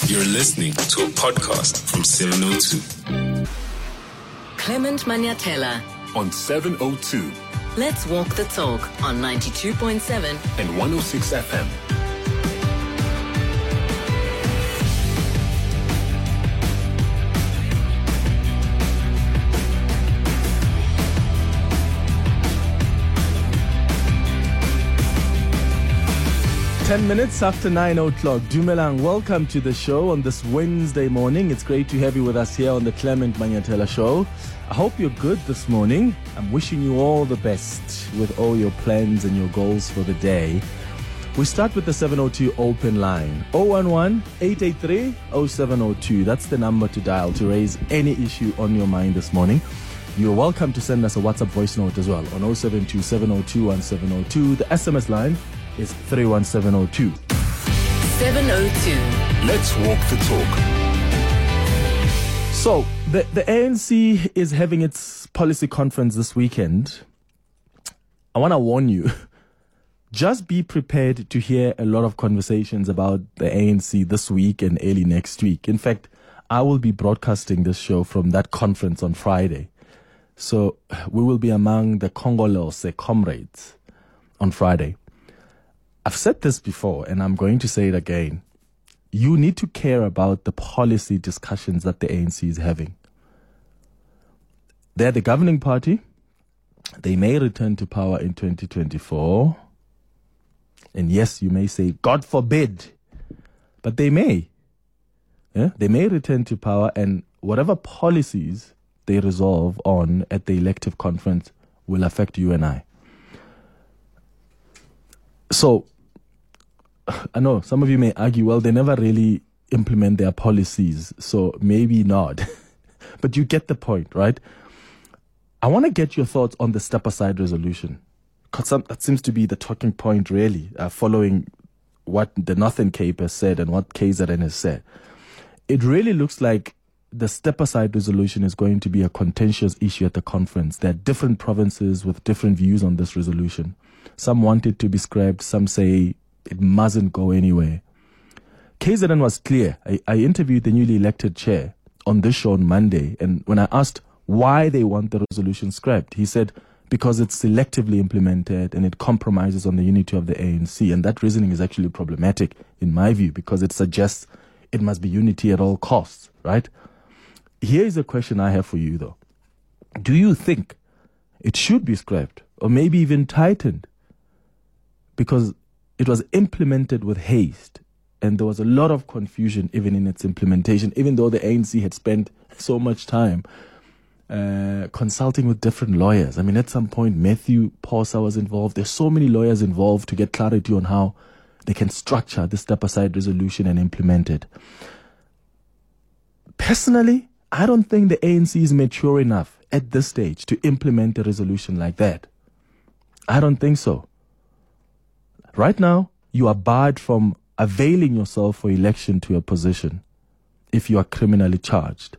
You're listening to a podcast from 702. Clement Manyathela on 702. Let's walk the talk on 92.7 and 106 FM. Ten minutes after 9 o'clock. Dumelang, welcome to the show on this Wednesday morning. It's great to have you with us here on the Clement Manyathela Show. I hope you're good this morning. I'm wishing you all the best with all your plans and your goals for the day. We start with the 702 open line. 011-883-0702. That's the number to dial to raise any issue on your mind this morning. You're welcome to send us a WhatsApp voice note as well on 072-702-1702. The SMS line is 31702. 702. Let's walk the talk. So, the ANC is having its policy conference this weekend. I want to warn you, just be prepared to hear a lot of conversations about the ANC this week and early next week. In fact, I will be broadcasting this show from that conference on Friday. So, we will be among the Congolese comrades on Friday. I've said this before, and I'm going to say it again. You need to care about the policy discussions that the ANC is having. They're the governing party. They may return to power in 2024. And yes, you may say, God forbid. But they may. Yeah? They may return to power, and whatever policies they resolve on at the elective conference will affect you and I. So, I know some of you may argue, well, they never really implement their policies, so maybe not. But you get the point, right? I want to get your thoughts on the step-aside resolution, because that seems to be the talking point, really, following what the Northern Cape has said and what KZN has said. It really looks like the step-aside resolution is going to be a contentious issue at the conference. There are different provinces with different views on this resolution. Some want it to be scrapped, some say it mustn't go anywhere. KZN was clear. I interviewed the newly elected chair on this show on Monday, and when I asked why they want the resolution scrapped, he said because it's selectively implemented and it compromises on the unity of the ANC. And that reasoning is actually problematic in my view, because it suggests it must be unity at all costs, right? Here is a question I have for you, though. Do you think it should be scrapped or maybe even tightened? Because it was implemented with haste, and there was a lot of confusion even in its implementation, even though the ANC had spent so much time consulting with different lawyers. I mean, at some point, Matthew Pausa was involved. There's so many lawyers involved to get clarity on how they can structure the step-aside resolution and implement it. Personally, I don't think the ANC is mature enough at this stage to implement a resolution like that. I don't think so. Right now, you are barred from availing yourself for election to a position if you are criminally charged.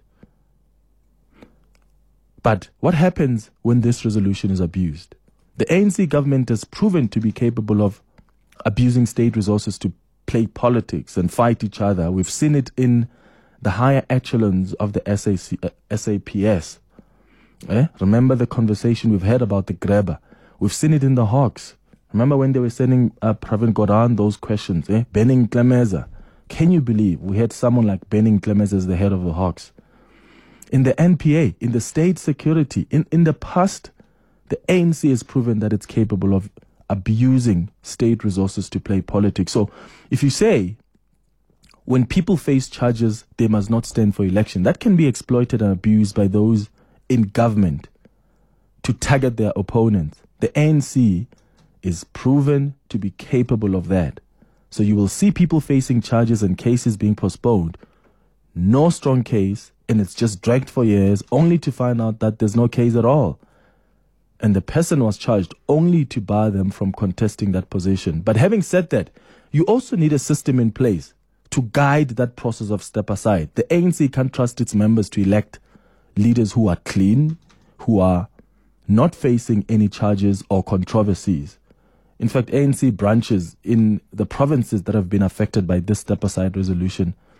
But what happens when this resolution is abused? The ANC government has proven to be capable of abusing state resources to play politics and fight each other. We've seen it in the higher echelons of the SAPS. Remember the conversation we've had about the Grabber. We've seen it in the Hawks. Remember when they were sending Pravin Gordhan those questions? Benning Klemeza. Can you believe we had someone like Benning Klemeza as the head of the Hawks? In the NPA, in the state security, in the past, the ANC has proven that it's capable of abusing state resources to play politics. So if you say when people face charges, they must not stand for election, that can be exploited and abused by those in government to target their opponents. The ANC is proven to be capable of that. So you will see people facing charges and cases being postponed. No strong case, and it's just dragged for years, only to find out that there's no case at all. And the person was charged only to bar them from contesting that position. But having said that, you also need a system in place to guide that process of step aside. The ANC can't trust its members to elect leaders who are clean, who are not facing any charges or controversies. In fact, ANC branches in the provinces that have been affected by this step-aside resolution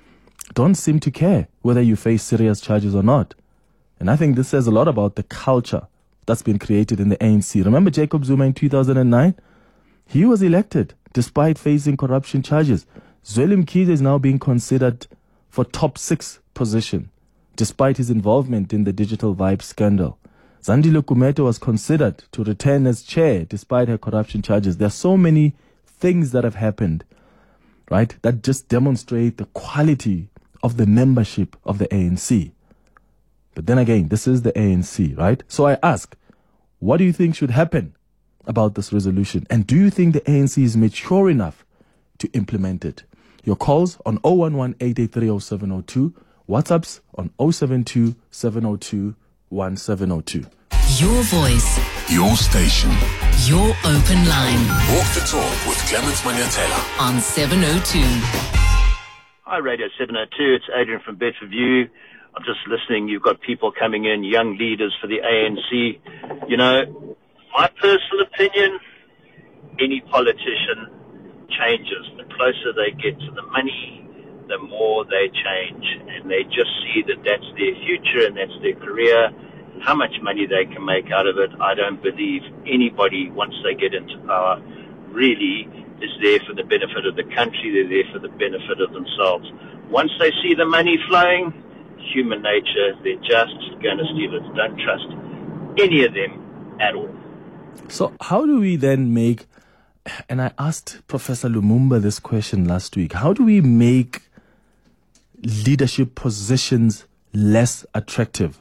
don't seem to care whether you face serious charges or not. And I think this says a lot about the culture that's been created in the ANC. Remember Jacob Zuma in 2009? He was elected despite facing corruption charges. Zweli Mkhize is now being considered for top 6 position despite his involvement in the Digital Vibe scandal. Zandile Gumede was considered to return as chair despite her corruption charges. There are so many things that have happened, right, that just demonstrate the quality of the membership of the ANC. But then again, this is the ANC, right? So I ask, what do you think should happen about this resolution? And do you think the ANC is mature enough to implement it? Your calls on 011-883-0702, WhatsApps on 072-702-1702. Your voice, Your station. your open line Walk the talk with Clemens Maniatela. on 702. Hi, Radio 702. It's Adrian from Bedford View. I'm just listening. You've got people coming in, young leaders for the ANC. You know, my personal opinion, any politician changes. The closer they get to the money, the more they change. And they just see that that's their future and that's their career. How much money they can make out of it, I don't believe anybody, once they get into power, really is there for the benefit of the country. They're there for the benefit of themselves. Once they see the money flowing, human nature, they're just going to steal it. Don't trust any of them at all. So how do we then make, and I asked Professor Lumumba this question last week, how do we make leadership positions less attractive?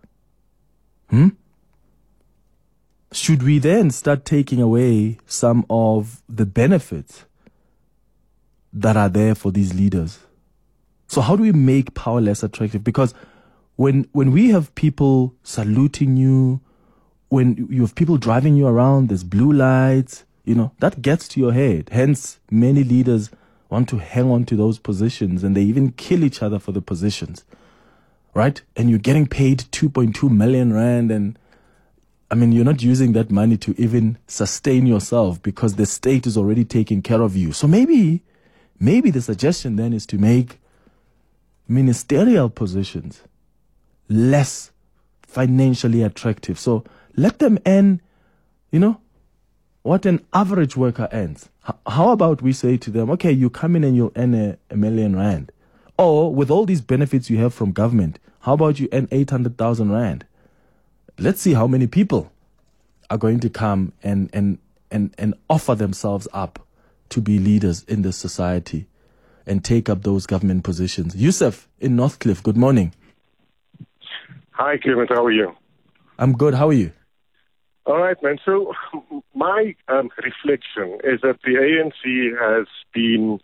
Should we then start taking away some of the benefits that are there for these leaders? So how do we make power less attractive? Because when we have people saluting you, when you have people driving you around, there's blue lights, you know, that gets to your head. Hence, many leaders want to hang on to those positions and they even kill each other for the positions, right? And you're getting paid 2.2 million rand and I mean, you're not using that money to even sustain yourself because the state is already taking care of you. So maybe the suggestion then is to make ministerial positions less financially attractive. So let them earn, you know, what an average worker earns. How about we say to them, okay, you come in and you'll earn a million rand. Or with all these benefits you have from government, how about you earn 800,000 rand? Let's see how many people are going to come and offer themselves up to be leaders in this society and take up those government positions. Yusuf in Northcliffe, good morning. Hi, Clement. How are you? I'm good. How are you? All right, man. So my reflection is that the ANC has been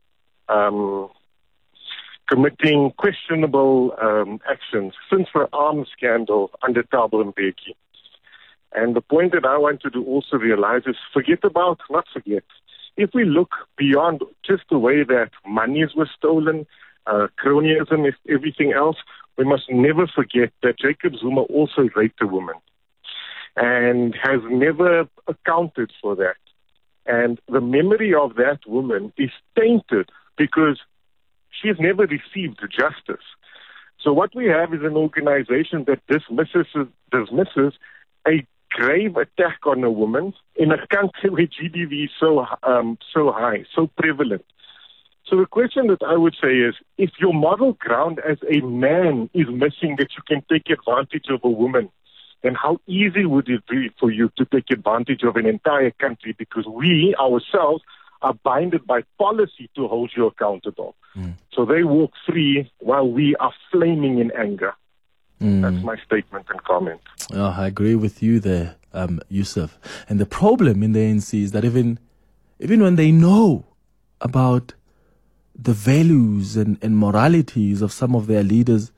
committing questionable actions since the arms scandal under Thabo Mbeki. And the point that I want to do also realize is not forget. If we look beyond just the way that monies were stolen, cronyism, everything else, we must never forget that Jacob Zuma also raped a woman and has never accounted for that. And the memory of that woman is tainted because she has never received justice. So what we have is an organization that dismisses a grave attack on a woman in a country where GBV is so high, so prevalent. So the question that I would say is, if your moral ground as a man is missing that you can take advantage of a woman, then how easy would it be for you to take advantage of an entire country because we ourselves are binded by policy to hold you accountable. So they walk free while we are flaming in anger. That's my statement and comment. Oh, I agree with you there, Yusuf. And the problem in the ANC is that even when they know about the values and moralities of some of their leaders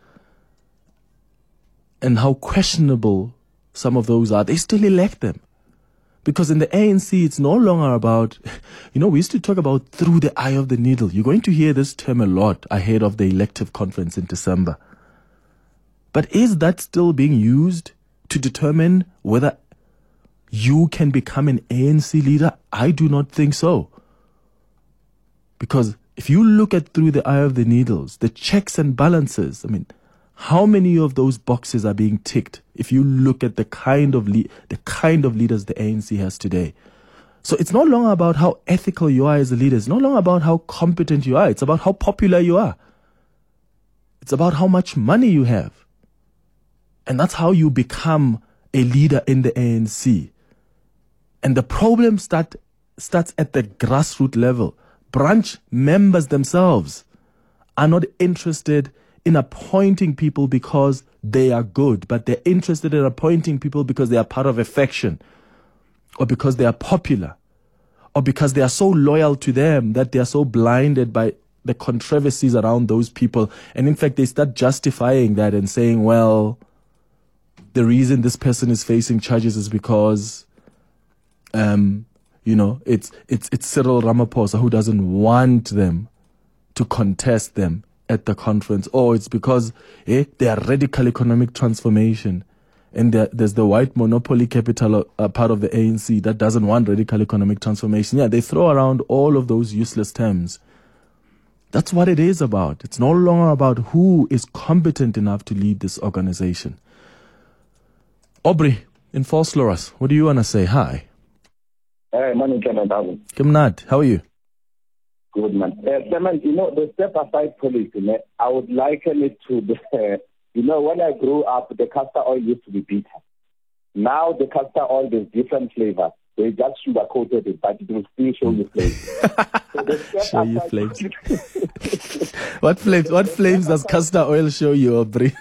and how questionable some of those are, they still elect them. Because in the ANC, it's no longer about, we used to talk about through the eye of the needle. You're going to hear this term a lot ahead of the elective conference in December. But is that still being used to determine whether you can become an ANC leader? I do not think so. Because if you look at through the eye of the needles, the checks and balances, I mean, how many of those boxes are being ticked if you look at the kind of leaders the ANC has today? So it's no longer about how ethical you are as a leader. It's no longer about how competent you are. It's about how popular you are. It's about how much money you have. And that's how you become a leader in the ANC. And the problem starts at the grassroots level. Branch members themselves are not interested in appointing people because they are good, but they're interested in appointing people because they are part of a faction, or because they are popular, or because they are so loyal to them that they are so blinded by the controversies around those people. And in fact, they start justifying that and saying, well, the reason this person is facing charges is because, it's Cyril Ramaphosa who doesn't want them to contest them at the conference. Or it's because they are radical economic transformation. And there's the white monopoly capital part of the ANC that doesn't want radical economic transformation. Yeah, they throw around all of those useless terms. That's what it is about. It's no longer about who is competent enough to lead this organization. Aubrey in Vosloorus, what do you want to say? Hi. Hey, morning, Kevin. Kimnat, how are you? Good, man. Clement, the step-aside policy, I would liken it to the, when I grew up, the castor oil used to be bitter. Now the castor oil is different flavors. They just sugar-coated it, but it will still show you flavors. Show you flames. What flames does castor oil show you, Aubrey?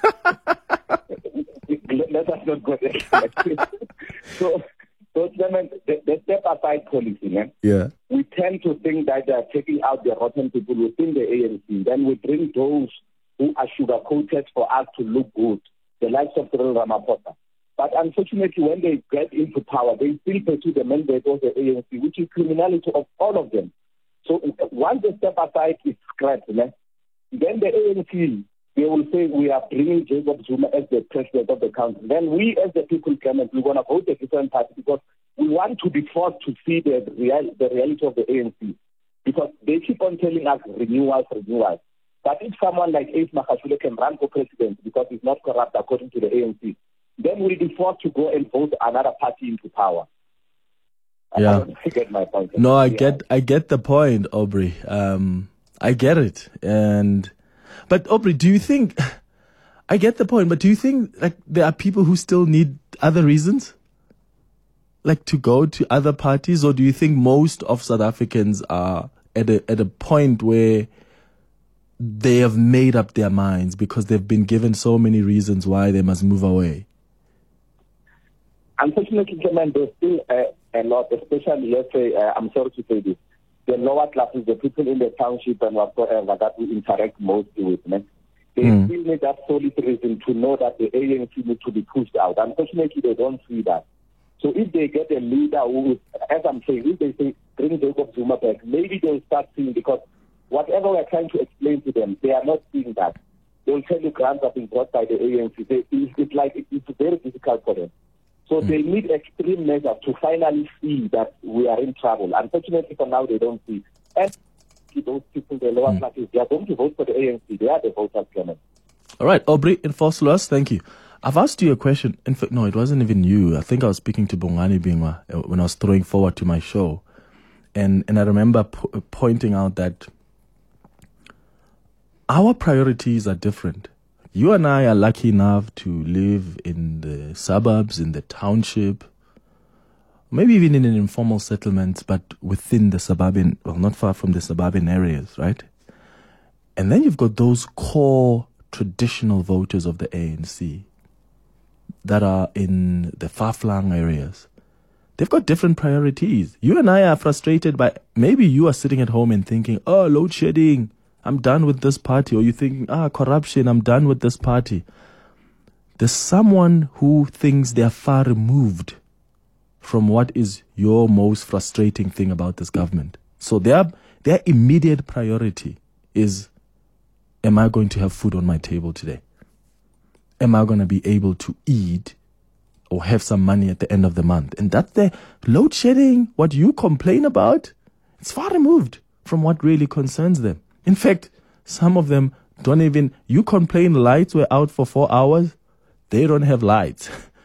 Let us not go there. So Clement, the step-aside policy, man. Yeah. We tend to think that they are taking out the rotten people within the ANC. Then we bring those who are sugar-coated for us to look good, the likes of Cyril Ramaphosa. But unfortunately, when they get into power, they still pursue the mandate of the ANC, which is criminality of all of them. So once the step-aside is scrapped, then the ANC, they will say we are bringing Jacob Zuma as the president of the country. Then we as the people, Clement, we're going to vote a different party because we want to be forced to see the reality of the ANC. Because they keep on telling us renewals. But if someone like Ace Magashule can run for president because he's not corrupt according to the ANC, then we'll be forced to go and vote another party into power. Yeah. I get my point. No, I get the point, Aubrey. I get it. But Aubrey, do you think, I get the point, but do you think like there are people who still need other reasons? Like to go to other parties? Or do you think most of South Africans are at a point where they have made up their minds because they've been given so many reasons why they must move away? Unfortunately, there's still a lot, especially, let's say, I'm sorry to say this, the lower classes, the people in the township and whatsoever that we interact mostly with, they still need that solid reason to know that the ANC needs to be pushed out. Unfortunately, they don't see that. So if they get a leader who is, as I'm saying, if they say, bring Jacob Zuma back, maybe they'll start seeing, because whatever we're trying to explain to them, they are not seeing that. They'll tell you grants have been brought by the ANC. It's very difficult for them. So they need extreme measures to finally see that we are in trouble. Unfortunately, for now, they don't see. And those people, the lower classes, they are going to vote for the ANC. They are the voters, Clement. All right, Aubrey in Vosloorus, thank you. I've asked you a question. In fact, no, it wasn't even you. I think I was speaking to Bongani Bingwa when I was throwing forward to my show. And I remember pointing out that our priorities are different. You and I are lucky enough to live in the suburbs, in the township, maybe even in an informal settlement, but within the suburban, well, not far from the suburban areas, right? And then you've got those core traditional voters of the ANC that are in the far-flung areas. They've got different priorities. You and I are frustrated by, maybe you are sitting at home and thinking, oh, load shedding, I'm done with this party. Or you're thinking, corruption, I'm done with this party. There's someone who thinks they're far removed from what is your most frustrating thing about this government. So their immediate priority is, am I going to have food on my table today? Am I going to be able to eat or have some money at the end of the month? And that's the load shedding, what you complain about, it's far removed from what really concerns them. In fact, some of them don't even, you complain lights were out for 4 hours, they don't have lights.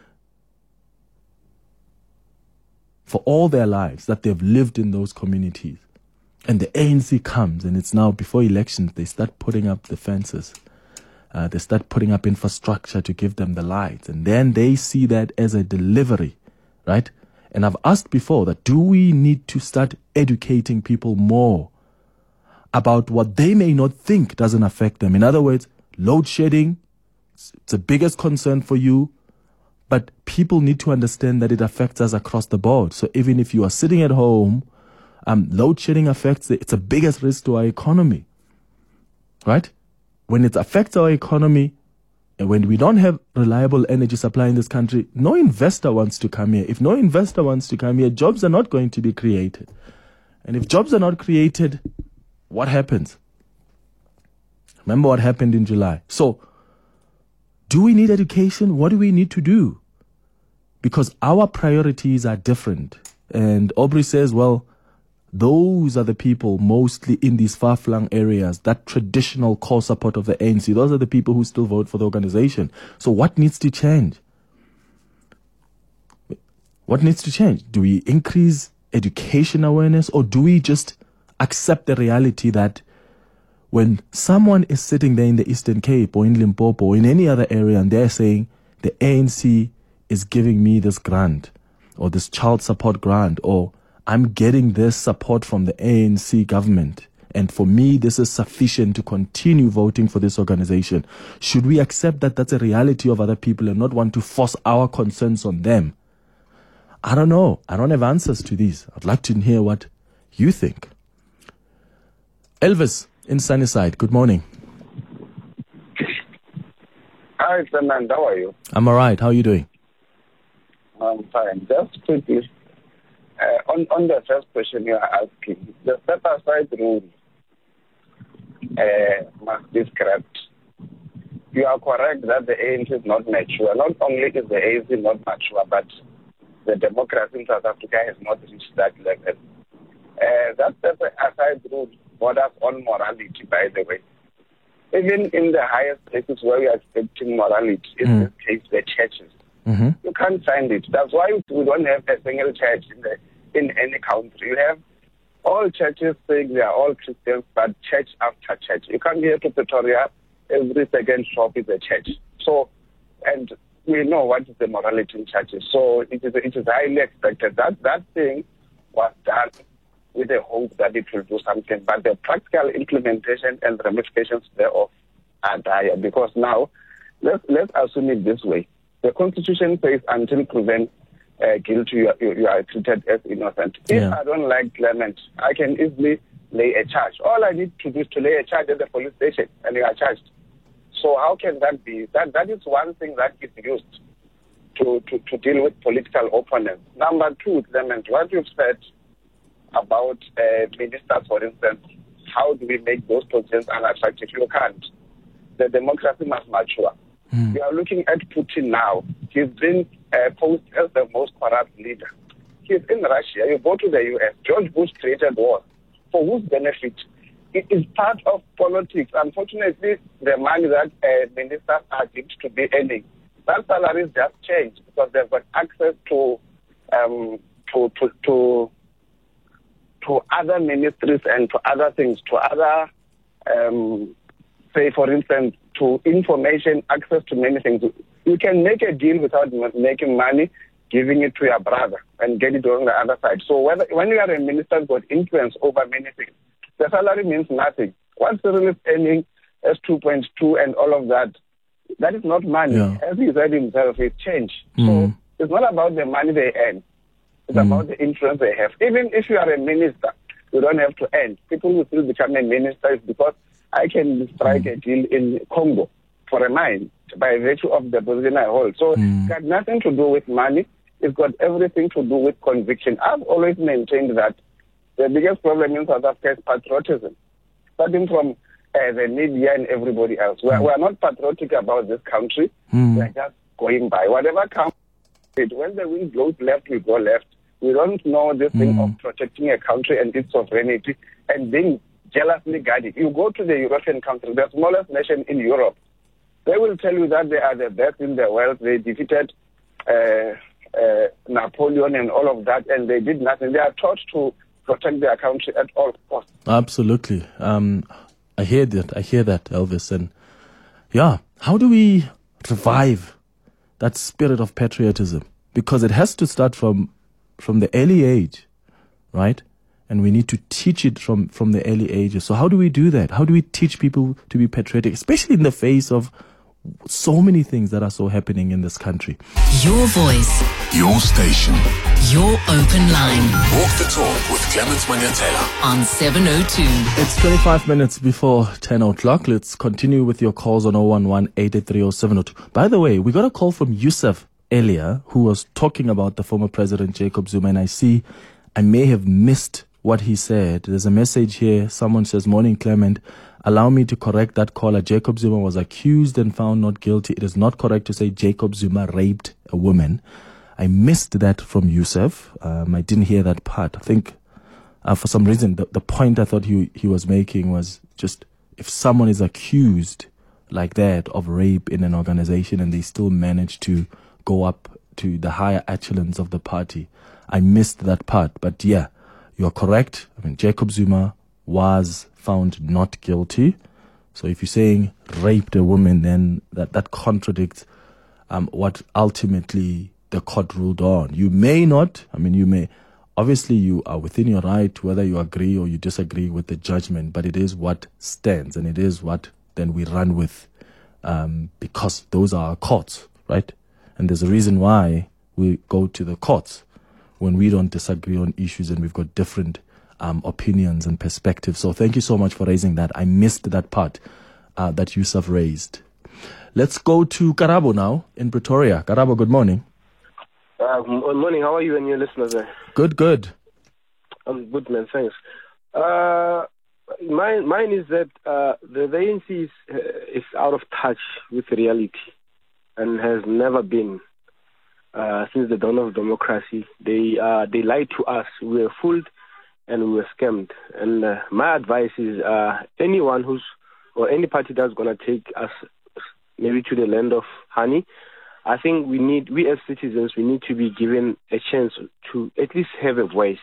For all their lives that they've lived in those communities. And the ANC comes, and it's now before elections, they start putting up the fences. They start putting up infrastructure to give them the lights. And then they see that as a delivery, right? And I've asked before that, do we need to start educating people more about what they may not think doesn't affect them? In other words, load shedding, it's the biggest concern for you, but people need to understand that it affects us across the board. So even if you are sitting at home, load shedding affects it's the biggest risk to our economy, right? When it affects our economy, and when we don't have reliable energy supply in this country, no investor wants to come here. If no investor wants to come here, jobs are not going to be created. And if jobs are not created, what happens? Remember what happened in July. So, do we need education? What do we need to do? Because our priorities are different. And Aubrey says, well, those are the people mostly in these far-flung areas, that traditional core support of the ANC. Those are the people who still vote for the organization. So what needs to change? What needs to change? Do we increase education awareness, or do we just accept the reality that when someone is sitting there in the Eastern Cape or in Limpopo or in any other area and they're saying the ANC is giving me this grant or this child support grant, or I'm getting this support from the ANC government, and for me this is sufficient to continue voting for this organization, should we accept that that's a reality of other people and not want to force our concerns on them? I don't know. I don't have answers to these. I'd like to hear what you think. Elvis in Sunnyside, good morning. Hi, Fernand. How are you? I'm all right. How are you doing? I'm fine. Just quickly, on the first question you are asking, the step-aside rule must be scrapped. You are correct that the ANC is not mature. Not only is the ANC not mature, but the democracy in South Africa has not reached that level. That step-aside rule borders on morality, by the way. Even in the highest places where we are expecting morality, in this case, the churches, you can't find it. That's why we don't have a single church in any country. You have all churches saying they are all Christians, but church after church. You come here to Pretoria, every second shop is a church. So, and we know what is the morality in churches. So it is highly expected that that thing was done with the hope that it will do something. But the practical implementation and ramifications thereof are dire. Because now, let's assume it this way. The Constitution says until proven guilty, you are treated as innocent. If I don't like Clement, I can easily lay a charge. All I need to do is to lay a charge at the police station, and you are charged. So how can that be? That is one thing that is used to deal with political opponents. Number two, Clement, what you've said about ministers, for instance, how do we make those positions unattractive? You can't. The democracy must mature. We are looking at Putin now. He's been posed as the most corrupt leader. He's in Russia. You go to the US. George Bush created war. For whose benefit? It is part of politics. Unfortunately, the money that ministers are deemed to be earning, that salaries just change because they've got access to other ministries and to other things, to other, say, for instance, to information, access to many things. You can make a deal without making money, giving it to your brother and get it on the other side. So when you are a minister, you've got influence over many things. The salary means nothing. What Cyril is earning as 2.2 and all of that, that is not money. Yeah. As he said himself, it's change. So it's not about the money they earn. It's about the influence they have. Even if you are a minister, you don't have to earn. People will still become a minister because I can strike a deal in Congo for a mine by virtue of the position I hold. So it's got nothing to do with money. It's got everything to do with conviction. I've always maintained that the biggest problem in South Africa is patriotism, starting from the media and everybody else. We are not patriotic about this country. We are just going by. Whatever comes, when the wind blows left, we go left. We don't know this thing of protecting a country and its sovereignty and being jealously guarded. You go to the European countries, the smallest nation in Europe, they will tell you that they are the best in the world. They defeated Napoleon and all of that, and they did nothing. They are taught to protect their country at all costs. Absolutely. I hear that, Elvis. And yeah, how do we revive that spirit of patriotism? Because it has to start from the early age, right? And we need to teach it from the early ages. So how do we do that? How do we teach people to be patriotic, especially in the face of so many things that are so happening in this country? Your voice. Your station. Your open line. Walk the talk with Clements Manyatela On 702. It's 25 minutes before 10 o'clock. Let's continue with your calls on 011-883-0702. By the way, we got a call from Yusuf earlier who was talking about the former President Jacob Zuma, and I may have missed what he said. There's a message here. Someone says, "Morning, Clement. Allow me to correct that caller. Jacob Zuma was accused and found not guilty. It is not correct to say Jacob Zuma raped a woman." I missed that from Yusuf. I didn't hear that part. I think for some reason the point I thought he was making was just, if someone is accused like that of rape in an organization and they still manage to go up to the higher echelons of the party. I missed that part. But yeah, you're correct. I mean, Jacob Zuma was found not guilty. So if you're saying raped a woman, then that contradicts what ultimately the court ruled on. You may not, obviously you are within your right whether you agree or you disagree with the judgment, but it is what stands and it is what then we run with, because those are our courts, right? And there's a reason why we go to the courts when we don't disagree on issues and we've got different opinions and perspectives. So thank you so much for raising that. I missed that part that Yusuf raised. Let's go to Karabo now in Pretoria. Karabo, good morning. Good morning. How are you and your listeners there? Good. I'm good, man. Thanks. Mine is that the ANC is out of touch with reality and has never been since the dawn of democracy. They lied to us. We were fooled and we were scammed. And my advice is anyone or any party that's going to take us maybe to the land of honey, I think we as citizens, we need to be given a chance to at least have a voice,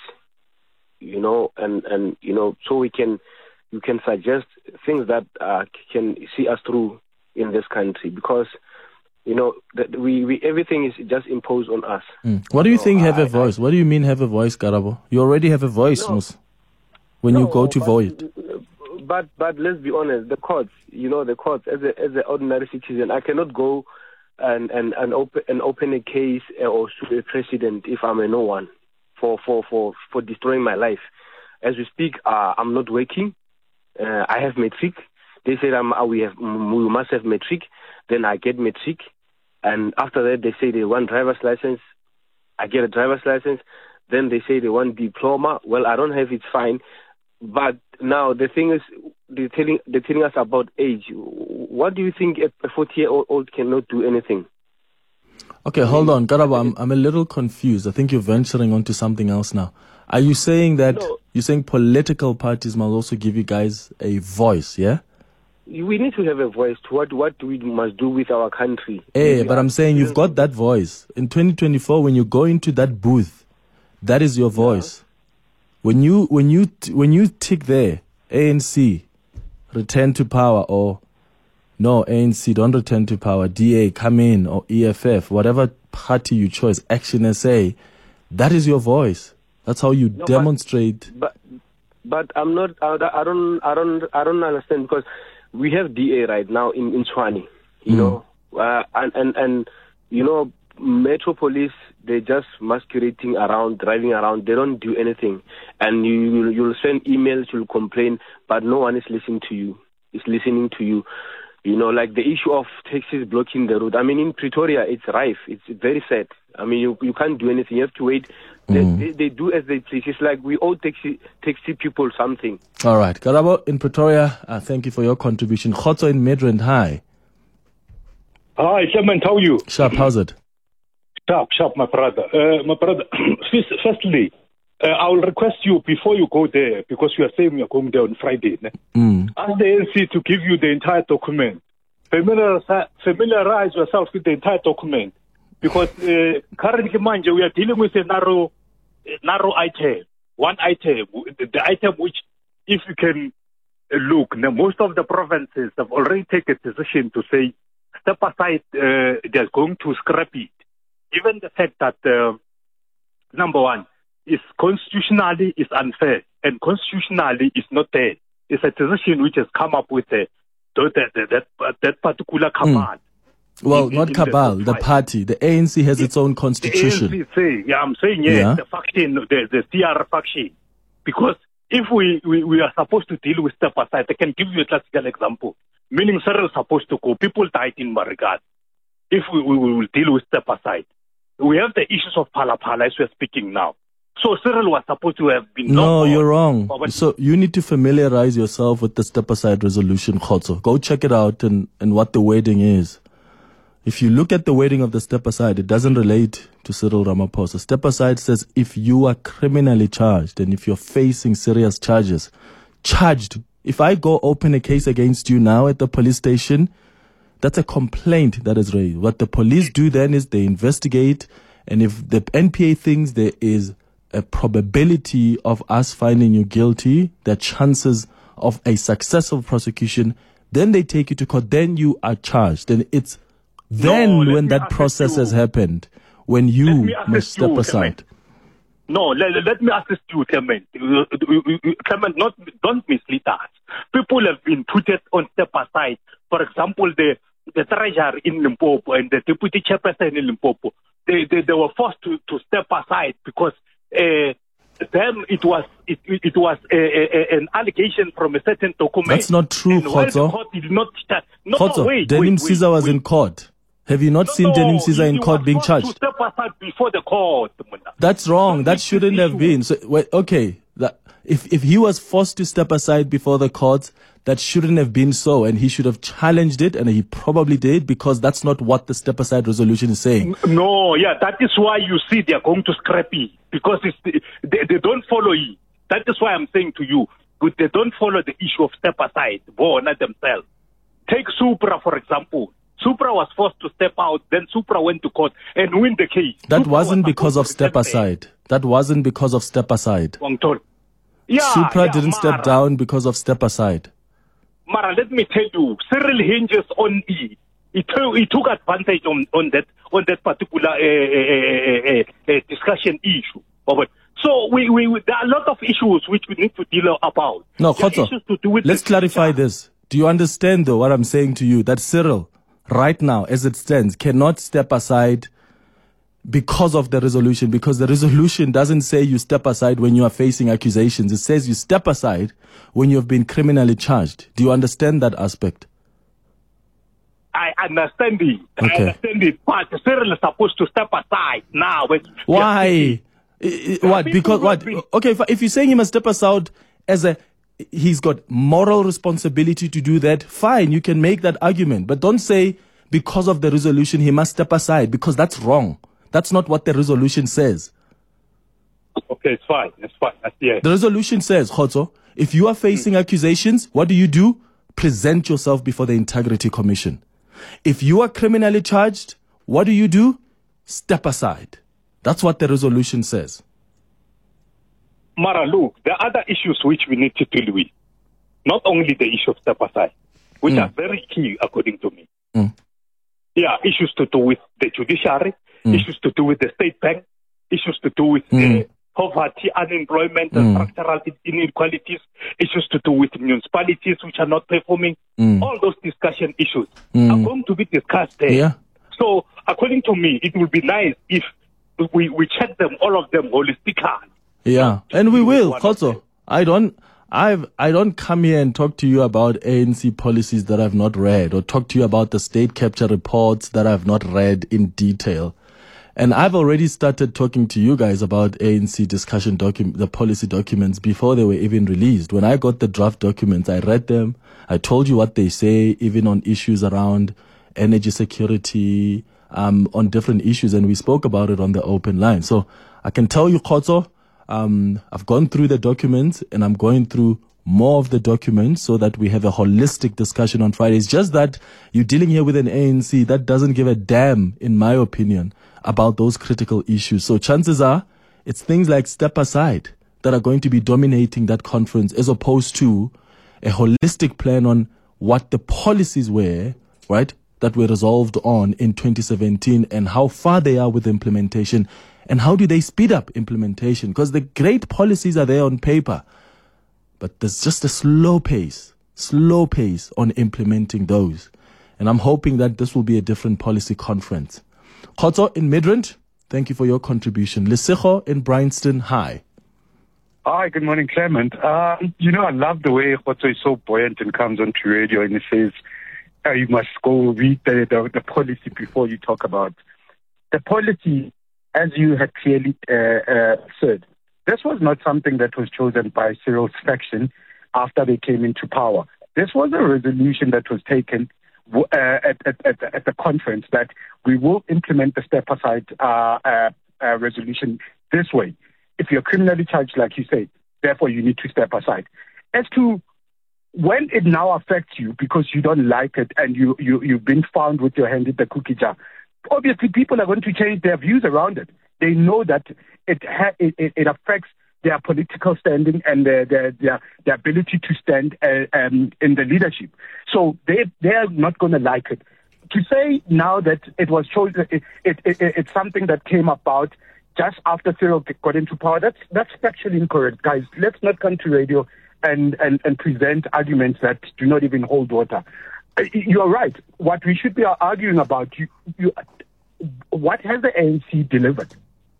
and so you can suggest things that can see us through in this country, because that we everything is just imposed on us. What do you think have a voice? What do you mean have a voice, Karabo? You already have a voice, when you go to vote. But let's be honest, the courts, the courts, as an ordinary citizen, I cannot go and open a case or sue a president if I'm a no one for destroying my life. As we speak, I'm not working. I have matric. They said we must have matric. Then I get matric, and after that they say they want driver's license. I get a driver's license. Then they say they want diploma. Well, I don't have it, fine. But now the thing is, they're telling us about age. What do you think a 40-year-old cannot do anything? Okay, hold on, Karabo. I'm a little confused. I think you're venturing onto something else now. Are you saying that you're saying political parties must also give you guys a voice? Yeah. We need to have a voice to what we must do with our country. But I'm saying you've got that voice. In 2024, when you go into that booth, that is your voice. When you tick there, ANC, return to power, or no, ANC, don't return to power, DA, come in, or EFF, whatever party you choose, Action SA, that is your voice. That's how you demonstrate. But I'm not. I don't understand, because we have DA right now in Tshwane, and Metro Police, they're just masquerading around, driving around. They don't do anything, and you'll send emails, you'll complain, but no one is listening to you. Like the issue of taxis blocking the road. In Pretoria, it's rife. It's very sad. You can't do anything. You have to wait. They do as they please. It's like we owe taxi people something. All right. Karabo in Pretoria, thank you for your contribution. Khotso in Midrand, hi. Hi, Clement, how are you? Sharp, how's it? Sharp, my brother. My brother, firstly, I will request you before you go there, because you are saying you're going there on Friday. Ask the ANC to give you the entire document. Familiarize yourself with the entire document, because currently, we are dealing with a narrow item. One item, the item which, if you can look, now most of the provinces have already taken a decision to say, step aside, they're going to scrap it. Given the fact that, number one, is constitutionally is unfair, and constitutionally is not there. It's a decision which has come up with that particular cabal. Well, not cabal, the party. The ANC has its own constitution. The ANC I'm saying, the faction, the CR faction. Because if we are supposed to deal with step aside, I can give you a classical example. Meaning Cyril is supposed to go. People died in Marigat. If we will deal with step aside. We have the issues of Phala Phala as we're speaking now. So Cyril was supposed to have been... No, you're wrong. So you need to familiarize yourself with the step aside resolution, Khotso. Go check it out and what the wording is. If you look at the wording of the step aside, it doesn't relate to Cyril Ramaphosa. Step aside says if you are criminally charged and if you're facing serious charges, if I go open a case against you now at the police station, that's a complaint that is raised. What the police do then is they investigate, and if the NPA thinks there is a probability of us finding you guilty, the chances of a successful prosecution, then they take you to court, then you are charged. And it's when that process has happened, when you must step aside. No, let me assist you, Clement. Clement, don't mislead us. People have been put on step aside. For example, the treasurer in Limpopo and the deputy chairperson in Limpopo, they were forced to step aside because them it was an allegation from a certain document. That's not true, Khotso. Denim Caesar was in court. Have you not seen Denim Caesar in court being charged? To step aside before the court. That's wrong. That shouldn't have been. So, if he was forced to step aside before the court, that shouldn't have been so, and he should have challenged it, and he probably did, because that's not what the step aside resolution is saying. No, that is why you see they are going to scrap it, because they don't follow it. That is why I'm saying to you, they don't follow the issue of step aside, not themselves. Take Supra, for example. Supra was forced to step out, then Supra went to court and win the case. That wasn't because of step aside. That wasn't because of step aside. Supra didn't step down because of step aside. Mara, let me tell you, Cyril hinges on it. He took advantage on that particular discussion issue. So there are a lot of issues which we need to deal about. No, Khotso, let's clarify this. Do you understand though what I'm saying to you? That Cyril, right now, as it stands, cannot step aside because of the resolution, because the resolution doesn't say you step aside when you are facing accusations. It says you step aside when you have been criminally charged. Do you understand that aspect? I understand it. Okay. I understand it. But Cyril is supposed to step aside now. Why? What? Because what? Okay, if you're saying he must step aside he's got moral responsibility to do that, fine, you can make that argument. But don't say because of the resolution he must step aside, because that's wrong. That's not what the resolution says. Okay, it's fine. The resolution says, Khotso, if you are facing accusations, what do? Present yourself before the Integrity Commission. If you are criminally charged, what do? Step aside. That's what the resolution says. Mara, look, there are other issues which we need to deal with. Not only the issue of step aside, which are very key according to me. Yeah, issues to do with the judiciary, issues to do with the state bank, issues to do with poverty, unemployment, and structural inequalities, issues to do with municipalities which are not performing. All those discussion issues are going to be discussed there. Yeah. So, according to me, it would be nice if we check them, all of them, holistically. Yeah, and we will, Khotso. I don't come here and talk to you about ANC policies that I've not read, or talk to you about the state capture reports that I've not read in detail. And I've already started talking to you guys about ANC discussion the policy documents before they were even released. When I got the draft documents, I read them. I told you what they say, even on issues around energy security, on different issues, and we spoke about it on the open line. So I can tell you, Khotso, I've gone through the documents and I'm going through more of the documents so that we have a holistic discussion on Friday. It's just that you're dealing here with an ANC that doesn't give a damn, in my opinion, about those critical issues. So chances are it's things like step aside that are going to be dominating that conference as opposed to a holistic plan on what the policies were, right, that were resolved on in 2017 and how far they are with implementation and how do they speed up implementation. Because the great policies are there on paper, but there's just a slow pace on implementing those. And I'm hoping that this will be a different policy conference. Khotso in Midrand, thank you for your contribution. Lesego in Bryanston, hi. Hi, good morning, Clement. I love the way Khotso is so buoyant and comes onto radio and he says, you must go read the policy before you talk about the policy. As you had clearly said, this was not something that was chosen by Cyril's faction after they came into power. This was a resolution that was taken at the conference that we will implement the step-aside resolution this way. If you're criminally charged, like you say, therefore you need to step aside. As to when it now affects you because you don't like it and you've been found with your hand in the cookie jar, obviously people are going to change their views around it. They know that it affects their political standing and their ability to stand in the leadership. So they are not going to like it. To say now that it was chosen, it's something that came about just after Cyril got into power, that's factually incorrect, guys. Let's not come to radio and present arguments that do not even hold water. You're right. What we should be arguing about, what has the ANC delivered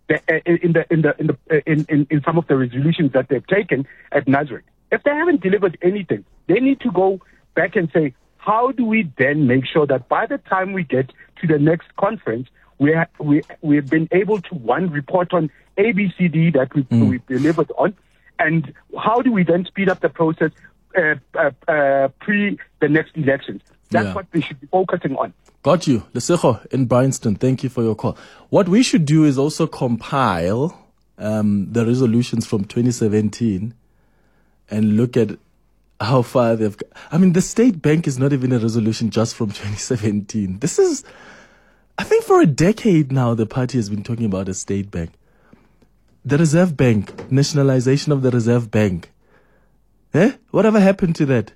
in some of the resolutions that they've taken at Nazareth? If they haven't delivered anything, they need to go back and say, how do we then make sure that by the time we get to the next conference, we've been able to, one, report on ABCD that we've delivered on, and how do we then speed up the process pre the next elections? That's what we should be focusing on. Got you. Lesego in Bryanston, thank you for your call. What we should do is also compile the resolutions from 2017 and look at how far they've got. I mean, the State Bank is not even a resolution just from 2017. This is, I think for a decade now, the party has been talking about a State Bank. The Reserve Bank, nationalization of the Reserve Bank. Whatever happened to that?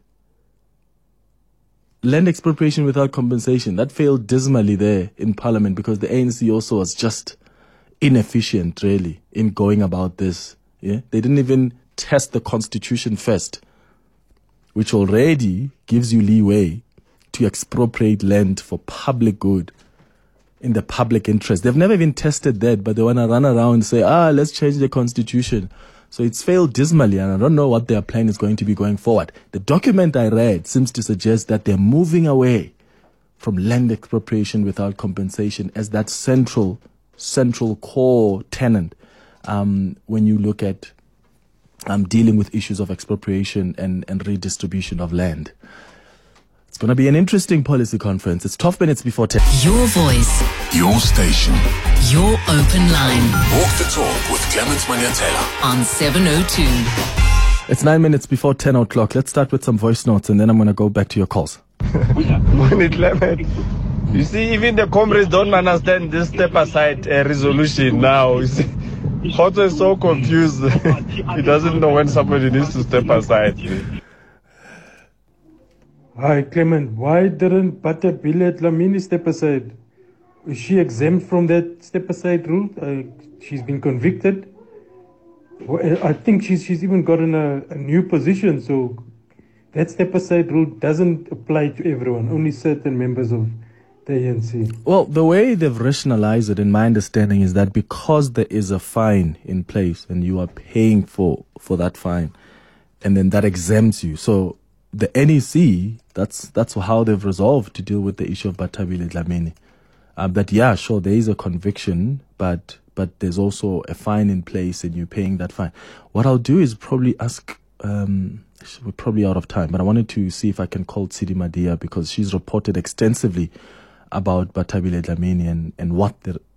Land expropriation without compensation. That failed dismally there in Parliament because the ANC also was just inefficient, really, in going about this. Yeah? They didn't even test the Constitution first, which already gives you leeway to expropriate land for public good in the public interest. They've never even tested that, but they want to run around and say, let's change the Constitution. So it's failed dismally, and I don't know what their plan is going to be going forward. The document I read seems to suggest that they're moving away from land expropriation without compensation as that central core tenet when you look at dealing with issues of expropriation and redistribution of land. It's going to be an interesting policy conference. It's 12 minutes before 10. Your voice. Your station. Your open line. Walk the talk with Clement Maniatela on 702. It's 9 minutes before 10 o'clock. Let's start with some voice notes and then I'm going to go back to your calls. Morning, Clement. You see, even the comrades don't understand this step-aside resolution now. You see, Khotso is so confused. He doesn't know when somebody needs to step aside. Hi, Clement. Why didn't Batabile Dlamini step aside? Is she exempt from that step-aside rule? She's been convicted. I think she's even gotten a new position, so that step-aside rule doesn't apply to everyone, only certain members of the ANC. Well, the way they've rationalized it, in my understanding, is that because there is a fine in place and you are paying for that fine, and then that exempts you. So the NEC, that's how they've resolved to deal with the issue of Batabile Dlamini. That, sure, there is a conviction, but there's also a fine in place and you're paying that fine. What I'll do is probably ask, we're probably out of time, but I wanted to see if I can call Tsidi Madia because she's reported extensively about Batabile Dlamini and what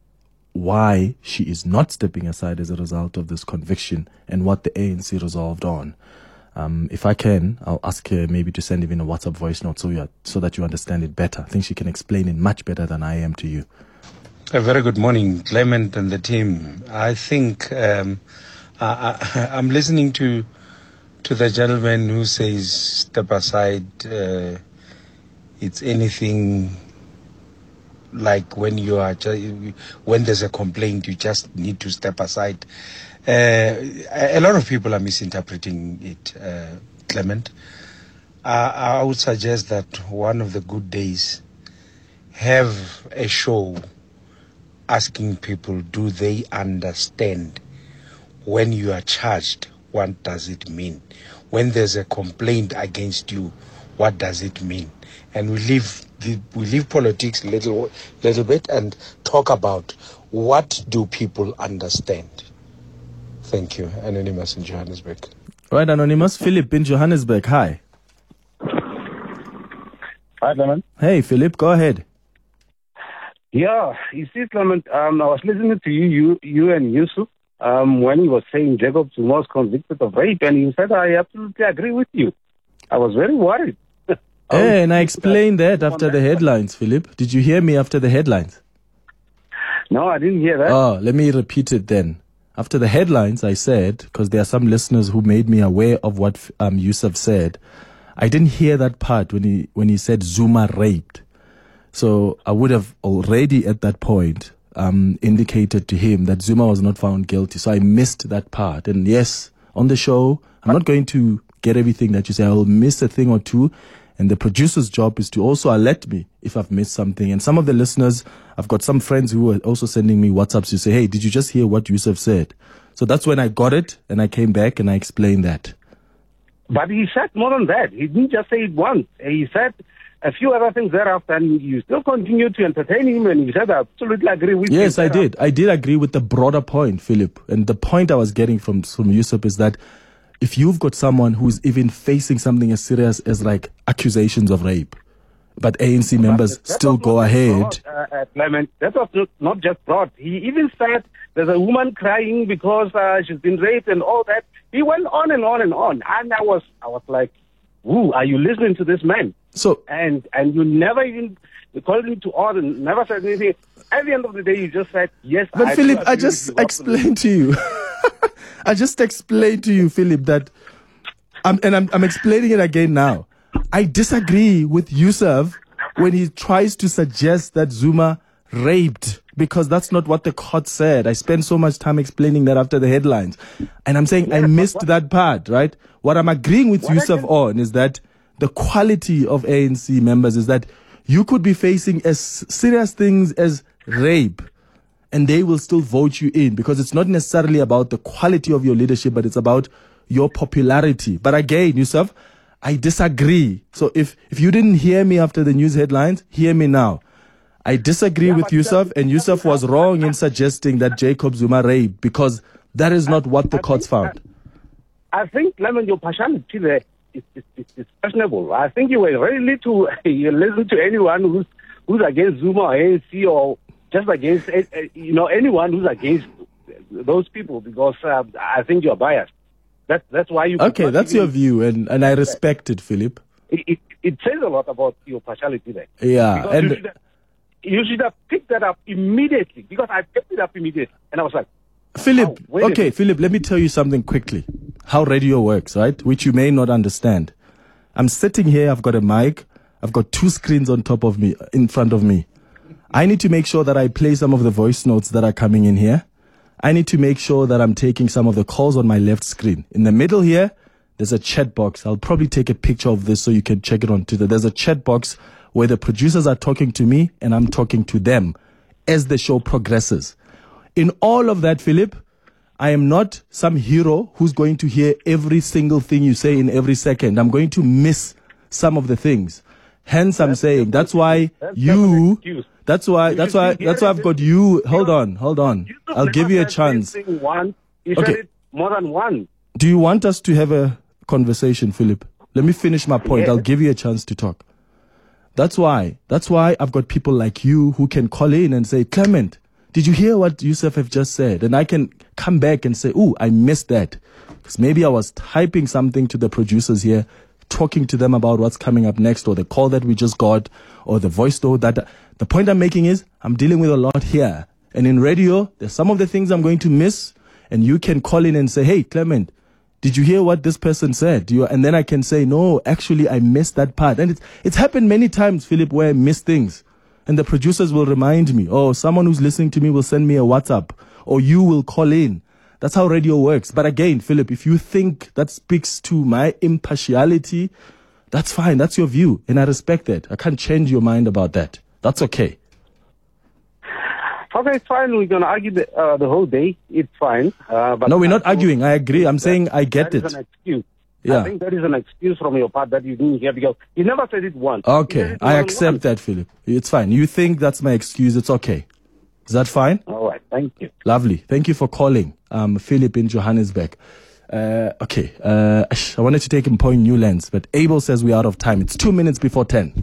why she is not stepping aside as a result of this conviction and what the ANC resolved on. If I can, I'll ask her maybe to send even a WhatsApp voice note so that you understand it better. I think she can explain it much better than I am to you. A very good morning, Clement and the team. I think I'm listening to the gentleman who says step aside. It's anything like when when there's a complaint, you just need to step aside. A lot of people are misinterpreting it, Clement. I would suggest that one of the good days, have a show asking people, do they understand when you are charged, what does it mean? When there's a complaint against you, what does it mean? And we leave politics a little bit and talk about what do people understand. Thank you. Anonymous in Johannesburg. Right, Anonymous. Philip in Johannesburg. Hi. Hi, Clement. Hey, Philip. Go ahead. Yeah, you see, Clement, I was listening to you and Yusuf when you were saying Jacob Zuma was convicted of rape, and you said, I absolutely agree with you. I was very worried. Hey, and I explained that after the headlines, Philip. Did you hear me after the headlines? No, I didn't hear that. Oh, let me repeat it then. After the headlines, I said, because there are some listeners who made me aware of what Yusuf said, I didn't hear that part when he said Zuma raped. So I would have already at that point indicated to him that Zuma was not found guilty. So I missed that part. And yes, on the show, I'm not going to get everything that you say. I will miss a thing or two. And the producer's job is to also alert me if I've missed something. And some of the listeners, I've got some friends who are also sending me WhatsApps to say, hey, did you just hear what Yusuf said? So that's when I got it and I came back and I explained that. But he said more than that. He didn't just say it once. He said a few other things thereafter, and you still continue to entertain him, and you said, I absolutely agree with you. Yes, I did. I did agree with the broader point, Philip. And the point I was getting from Yusuf is that if you've got someone who's even facing something as serious as like accusations of rape, but ANC members still go ahead. Clement, that was not just broad. He even said there's a woman crying because she's been raped and all that. He went on and on and on. And I was like, ooh, are you listening to this man? So and you never even called him to order, never said anything. At the end of the day, you just said, yes, but Philip, I just explained to you. I just explained to you, Philip, that I'm explaining it again now. I disagree with Yusuf when he tries to suggest that Zuma raped, because that's not what the court said. I spent so much time explaining that after the headlines. And I'm saying I missed that part, right? What I'm agreeing with Yusuf on is that the quality of ANC members is that you could be facing as serious things as rape, and they will still vote you in, because it's not necessarily about the quality of your leadership, but it's about your popularity. But again, Yusuf, I disagree. So if you didn't hear me after the news headlines, hear me now. I disagree with Yusuf, and Yusuf was wrong in suggesting that Jacob Zuma raped, because that is not what the courts found. I think, Clement, your partiality there is questionable. I think you were ready to listen to anyone who's against Zuma or ANC, or just against anyone who's against those people, because I think you're biased. That's why you. Okay, that's your view, and I respect it, Philip. It says a lot about your partiality there. Yeah, because and you should have picked that up immediately, because I picked it up immediately, and I was like, Philip, okay, Philip, let me tell you something quickly. How radio works, right? Which you may not understand. I'm sitting here, I've got a mic, I've got two screens on top of me, in front of me. I need to make sure that I play some of the voice notes that are coming in here. I need to make sure that I'm taking some of the calls on my left screen. In the middle here, there's a chat box. I'll probably take a picture of this so you can check it on Twitter. There's a chat box where the producers are talking to me and I'm talking to them as the show progresses. In all of that, Philip, I am not some hero who's going to hear every single thing you say in every second. I'm going to miss some of the things. Hence, I'm saying that's why I've got you. Hold on. I'll give you a chance. Okay. More than one. Do you want us to have a conversation, Philip? Let me finish my point. I'll give you a chance to talk. That's why I've got people like you who can call in and say, Clement, did you hear what Yusuf have just said? And I can come back and say, ooh, I missed that. Because maybe I was typing something to the producers here, talking to them about what's coming up next, or the call that we just got, or the voice note that. The point I'm making is I'm dealing with a lot here. And in radio, there's some of the things I'm going to miss. And you can call in and say, hey, Clement, did you hear what this person said? And then I can say, no, actually, I missed that part. And it's happened many times, Philip, where I miss things. And the producers will remind me, oh, someone who's listening to me will send me a WhatsApp, or you will call in. That's how radio works. But again, Philip, if you think that speaks to my impartiality, that's fine. That's your view. And I respect that. I can't change your mind about that. That's okay. Okay, it's fine. We're going to argue the whole day. It's fine. But no, we're not arguing. I agree. I'm saying I get it. That is an excuse. Yeah. I think that is an excuse from your part that you do here, because you never said it once. Okay, I accept that, Philip. It's fine. You think that's my excuse. It's okay. Is that fine? All right. Thank you. Lovely. Thank you for calling. Philip in Johannesburg. Okay. I wanted to take him point Newlands, but Abel says we're out of time. It's 2 minutes before 10.